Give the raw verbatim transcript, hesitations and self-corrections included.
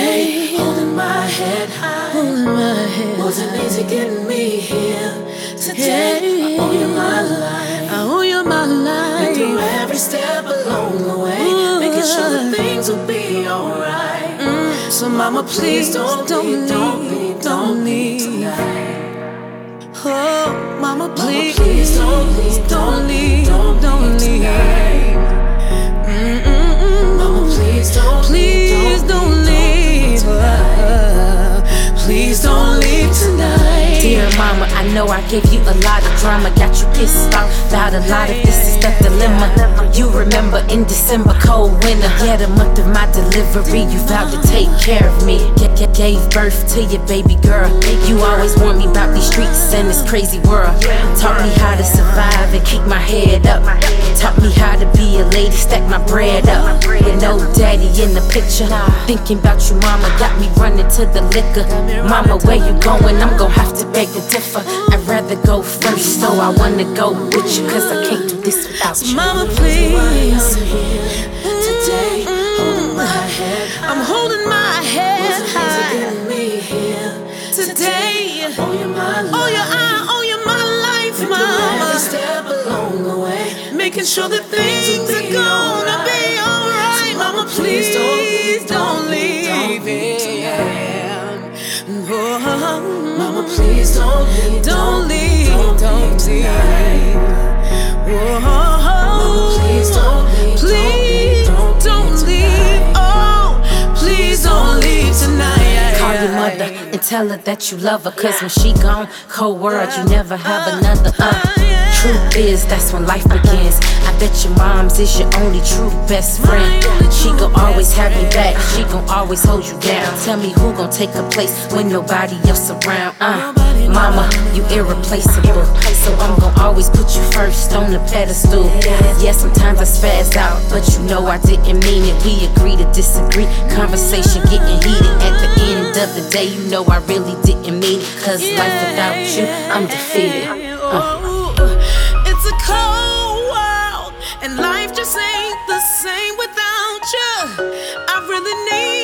Today, holding my head high, holding my head wasn't high. easy getting me here. Today, I owe you my life. I owe you my life. Been through every step along the way, Ooh. making sure that things will be alright. Mm. So, mama, please don't, don't leave, leave, don't leave, don't leave tonight. Oh, mama, please, Mama, please don't leave, don't leave, don't don't leave leave. tonight. Mm-mm-mm. Mama, please don't Please leave, don't leave. tonight. Please don't leave tonight. Dear mama, I know I gave you a lot of drama. Got you pissed off about a lot of this is the dilemma. You remember in December, cold winter. Yeah, the month of my delivery, you vowed to take care of me. G- g- gave birth to your baby girl. You always warned me about these streets and this crazy world. Taught me how to survive and keep my head up. Taught me how to be a lady, stack my bread up. With no daddy in the picture. Thinking about you, mama, got me running to the liquor. Mama, where you going? I'm gon' have to beg to differ. I'd rather go first, so I wanna go with you, cause I can't do this without you. Mama, please. Today, holding my head high. I'm holding my head Wasn't easy high. getting me here. Today, I owe you my life. oh, yeah, I owe you my life, Been through every mama. step along the way, Making sure that things are be gonna alright. be alright. So, Mama, mama, please don't please leave, don't don't leave, leave. don't leave Oh, Mama, please don't leave, don't leave, don't don't leave tonight. leave. Mama, please don't leave, Please don't leave, don't don't leave leave. tonight. Oh, please don't leave tonight. Call your mother and tell her that you love her, cause when she gone, cold world, you never have another. Uh, truth is, that's when life begins. I bet your mom's is your only true best friend. She gon' always have you back, she gon' always hold you down. Tell me who gon' take her place when nobody else around. Uh, mama, you irreplaceable, so I'm gon' always put you first on the pedestal. Yeah, sometimes I spaz out, but you know I didn't mean it. We agree to disagree, conversation getting heated. At the end of the day, you know I really didn't mean it, cause life without you, I'm defeated. Uh. It's a cold world, and life just ain't the same without you. I really need